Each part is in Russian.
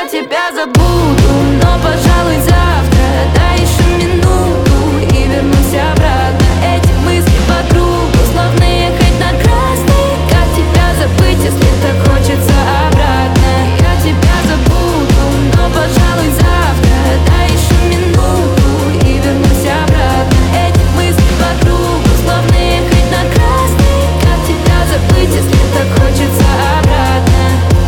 тебя забуду, но, пожалуй, завтра дай еще минуту и вернусь обратно. Эти мысли по кругу, словно ехать на красный. Как тебя забыть, если так хочется обратно? Я тебя забуду, но, пожалуй, завтра дай еще минуту и вернусь обратно. Эти мысли по кругу, словно ехать на красный. Как тебя забыть, если так хочется обратно?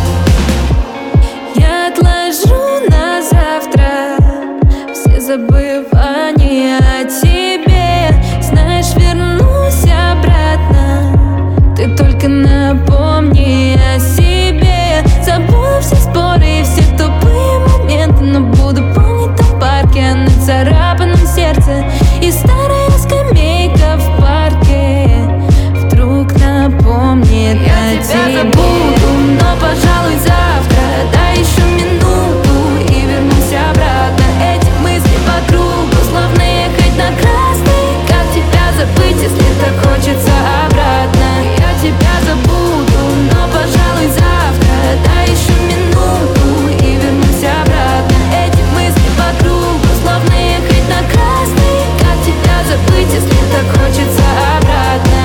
Я отложу на завтра все забывания о тебе. Знаешь, вернусь обратно, ты только напомни о себе. Забуду все споры и все тупые моменты, но буду помнить том парке, о нацарапанном сердце. И старая скамейка в парке вдруг напомнит о тебе. Я тебя забуду, но, пожалуй, завтра дай еще минуту и вернусь обратно. Эти мысли по кругу, словно ехать на красный. Как тебя забыть, если так хочется обратно? Я тебя забуду, но, пожалуй, завтра дай еще минуту и вернусь обратно. Эти мысли по кругу, словно ехать на красный. Как тебя забыть, если так хочется обратно?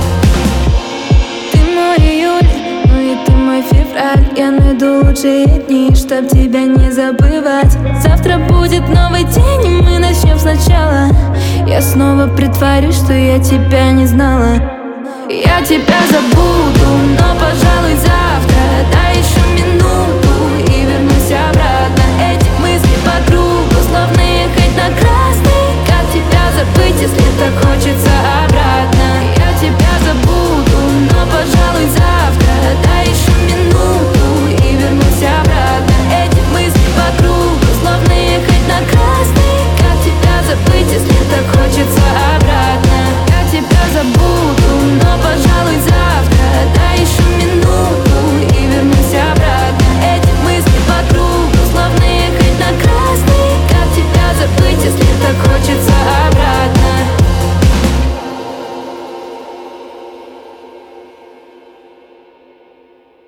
Ты мой июль, ну и ты мой февраль. Я найду лучшие дни, чтоб тебя не забывать. Завтра будет новый день, и мы начнем сначала. Я снова притворюсь, что я тебя не знала. Я тебя забуду, но, пожалуй, завтра дай еще минуту